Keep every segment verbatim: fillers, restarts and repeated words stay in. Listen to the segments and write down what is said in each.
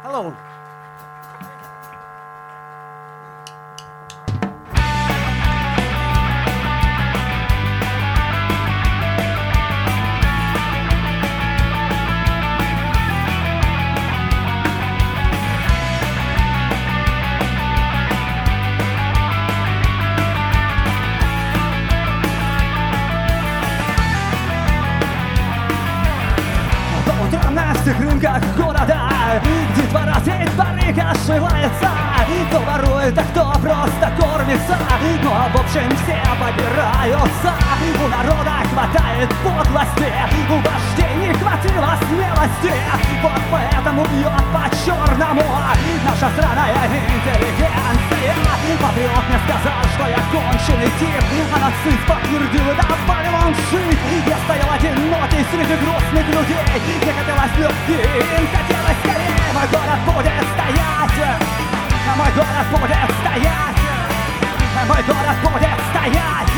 Hello. На всех рынках города детвора детворы ошивается. Кто ворует, а кто просто кормится, но в общем все побираются. У народа хватает подлости, у вождей не хватило смелости. Вот поэтому бьет по-черному наша сраная интеллигенция. Патриот мне сказал, что я конченый тип, а нацист подтвердил и добавил он жить. Я стоял одинокий среди грустных людей, мне хотелось любви, им хотелось скорее. Мой город будет стоять, мой город будет стоять, мой город будет стоять.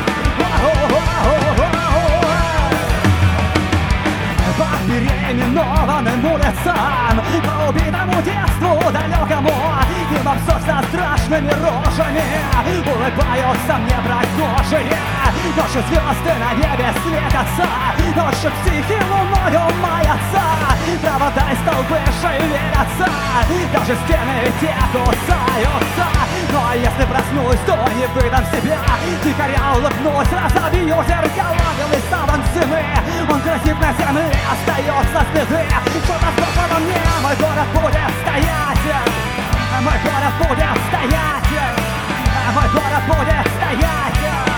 По переименованным улицам, по убитому детству далекому, и во все со страшными рожами улыбаются мне прохожие. Ночью звезды на небе светятся, ночью психи луною маятся, провода и столбы шевелятся, даже стены те кусаются. Но если проснусь, то не выдам себя, тихоря улыбнусь, разобью зеркала. Белый саван зимы, он красив на земле, остается следы, что-то сбросло во мне. Мой город будет стоять, мой город будет стоять, мой город будет стоять.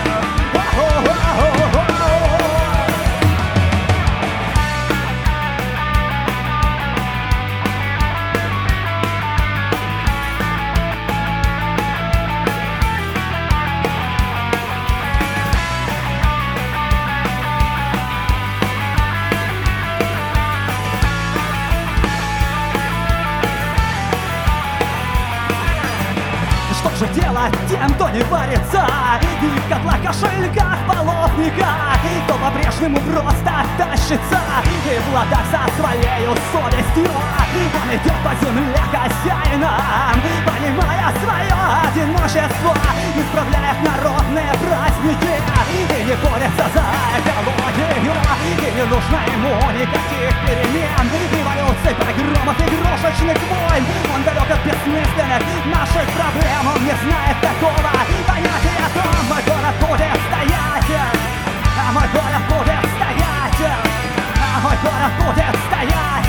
Что же делать тем, кто не варится, и в котлах, кошельках, половниках, кто по-прежнему просто тащится и в ладах со своею совестью. Он идет по земле хозяином, понимая свое одиночество, исправляет народные праздники и не борется за экологию. И не нужно ему никаких перемен, революций, погромов и крошечных войн. Он далек от бессмысленных наших проблем. Он не знает такого понятия о том, мой город будет стоять, а мой город будет стоять, а мой город будет стоять.